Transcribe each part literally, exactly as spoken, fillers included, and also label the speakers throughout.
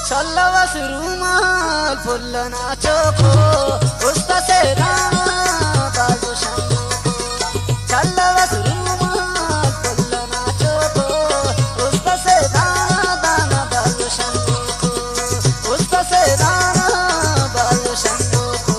Speaker 1: चलवस रुमाल फुल नाचो को उस्ता से दाना बाजू शंभू को चलवस रुमाल फुल नाचो को उस्ता से दाना दाना बाजू शंभू को उस्ता से दाना बाजू शंभू को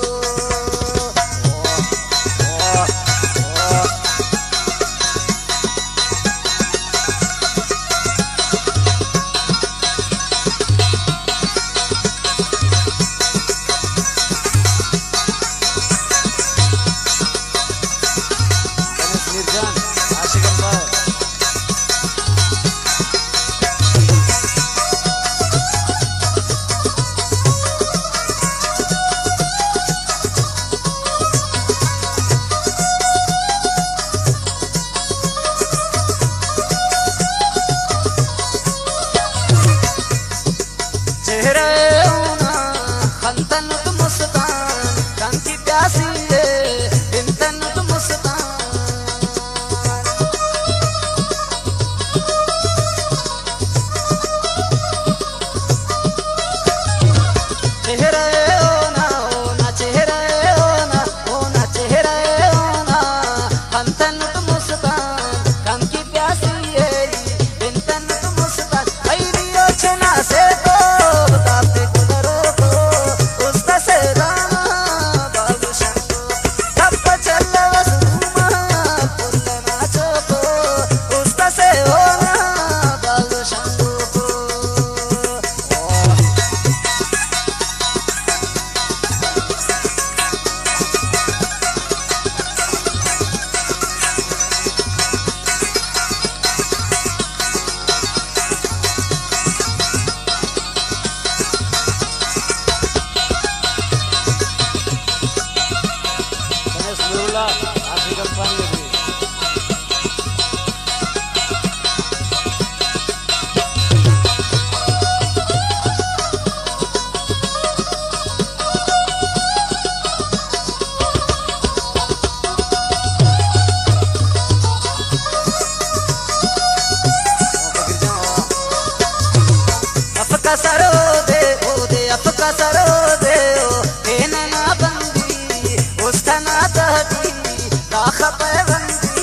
Speaker 1: सरो दे ओ दे अफका सरो दे ओ ना बंदी उस्तना तहती राख पैबंदी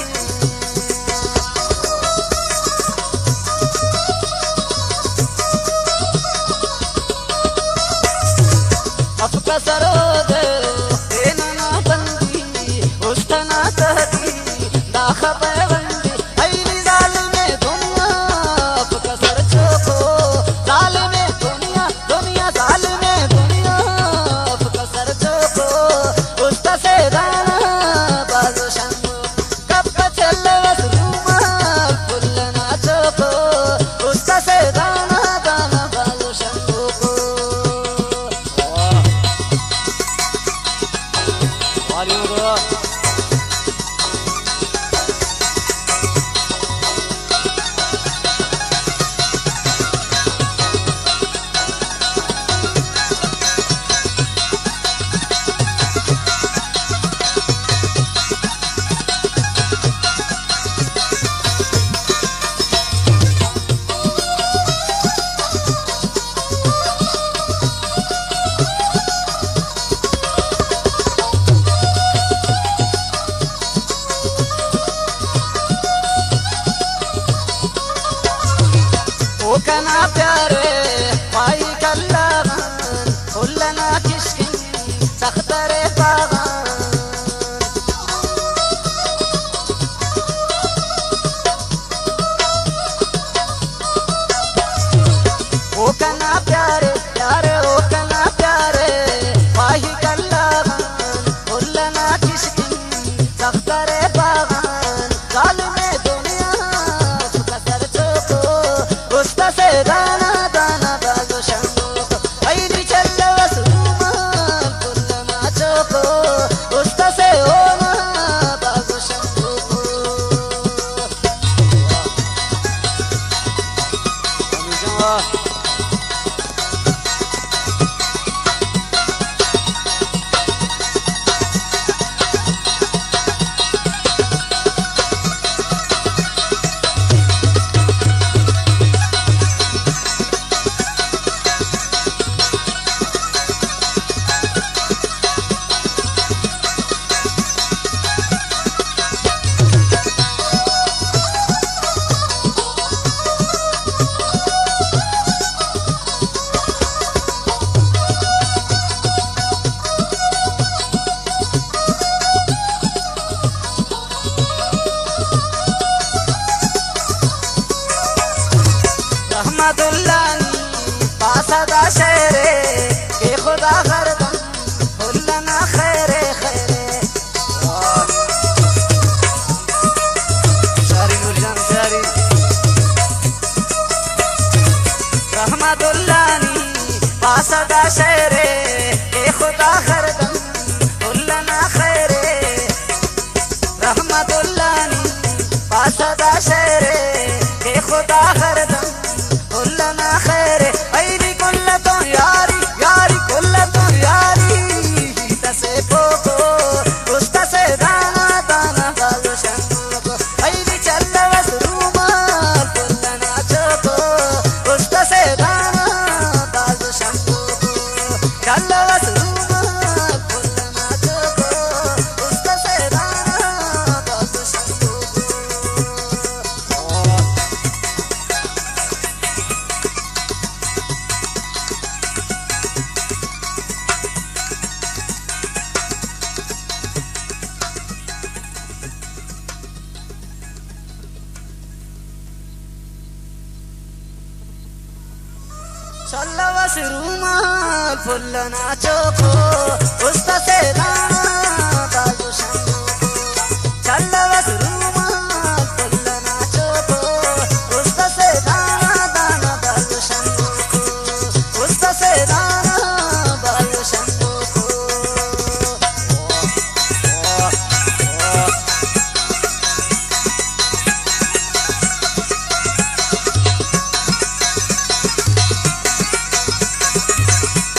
Speaker 1: अफका सरो दे ओ ना बंदी उस्तना तहती राख पैबंदी पासदा शेरे के खुदा हरदम फुल्लना खैरे खैरे शारी नूरजान शारी रहमतुल्लानी पासदा शेरे के खुदा हरदम फुल्लना खैरे रहमतुल्लानी पासदा शेरे के खुदा हरदम फुल्लना खैरे ऐरी कुल्लतो यारी यारी कुल्लतो यारी तसे पोको उस तसे दाना दाना बाजू शंको ऐरी चल्लवस रूमाल फुल्लना चोको उस तसे दाना बाजू शंको चल्लवस रूमाल फुल्लना चोको उस तसे दाना बाजू शंको चल्लवस रूमाल फुल्लना चोको उस तसे